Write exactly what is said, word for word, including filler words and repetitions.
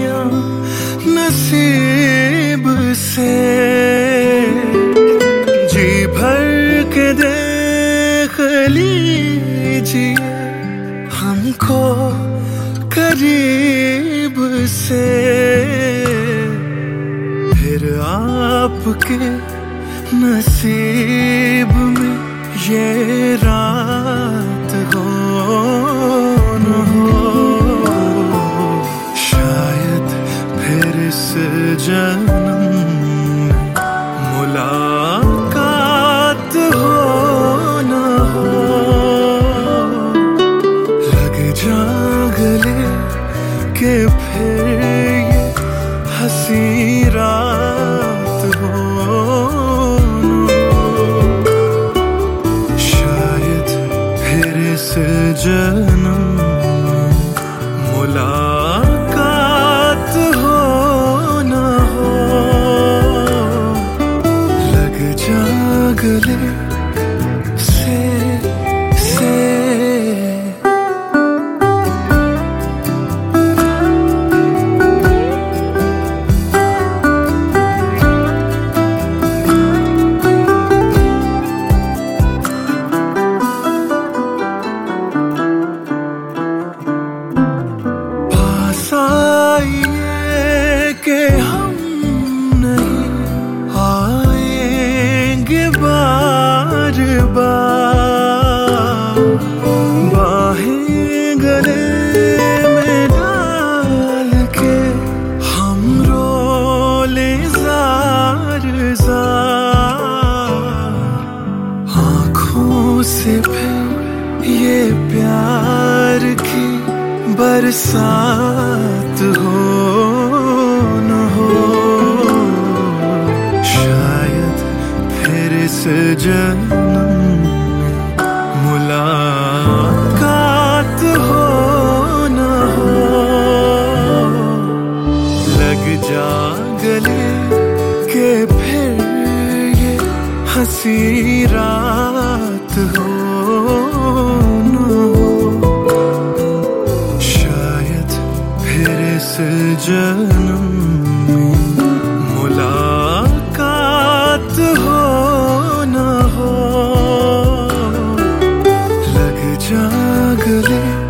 खुशियाँ नसीब से जी भर के देख लीजिए हमको करीब से, फिर आपके नसीब में ये रात हो न हो। शायद फिर इस जन्म में मुलाकात हो न हो। लग जा गले के फिर ये हंसी रात हो न हो। शायद फिर इस जन्म में मुलाकात हो न हो। लग जा गले से से के हम नहीं आएंगे बार बार, बाहें गले में डाल के हम रोले जार जार। आँखों से फिर ये प्यार की बरसात हो न हो। शायद फिर इस जन्म में मुलाकात हो न हो। लग जा गले के फिर ये हंसी रात हो न हो। इस जन्म में मुलाकात हो न हो। लग जा गले